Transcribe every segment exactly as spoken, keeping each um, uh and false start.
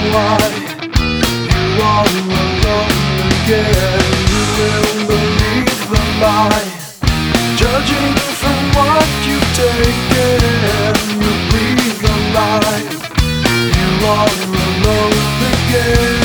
why you are alone again. You will believe the lie, judging from what you've taken. You breathe a lie, you are alone again.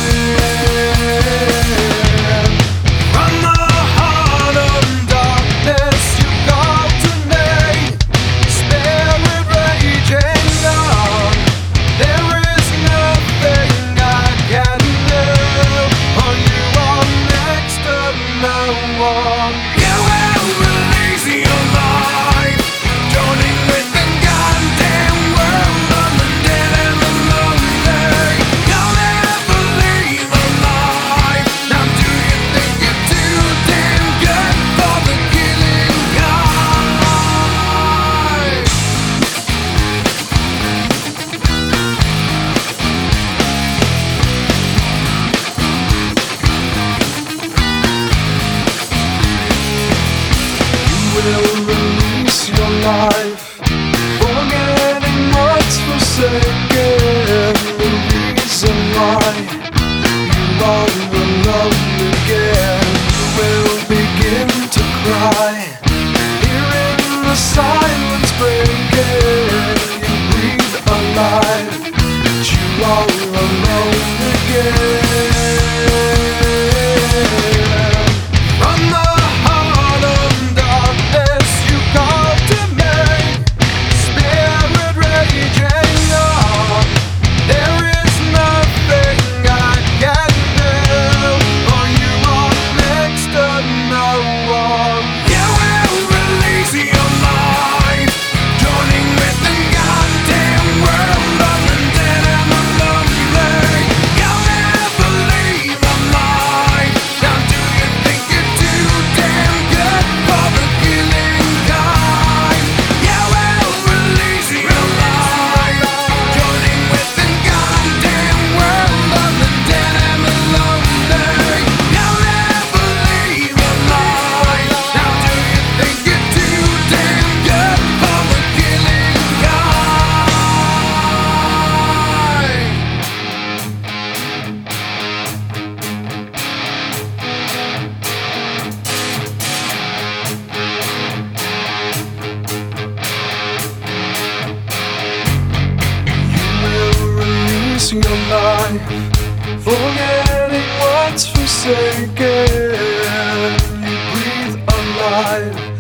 From the heart of darkness you called to me, spirit raging on. There is nothing I can do, for you are next to no one. You will release your life, joining with the goddamn world of the dead and the lonely. You'll never leave alive. Now do you think you're too damn good for the killing kind? You will release your life, forgetting what's forsaken. The reason why you are alone again. You will begin to cry, hearing the silence breaking. You breathe alive, but you are alone again. From the heart of darkness you call to me, spirit raging on. There is nothing I can do, for you are next to no one. You will release your life, joining with the goddamn world of the dead and the lonely. You'll never leave alive. Now do you think you're too damn good for the killing kind? You will release your life, joining with the goddamn world of the dead and the lonely. You'll never leave alive. Now do you think you're too damn good for the killing kind? You will release your life, forgetting what's forsaken. You breathe alive,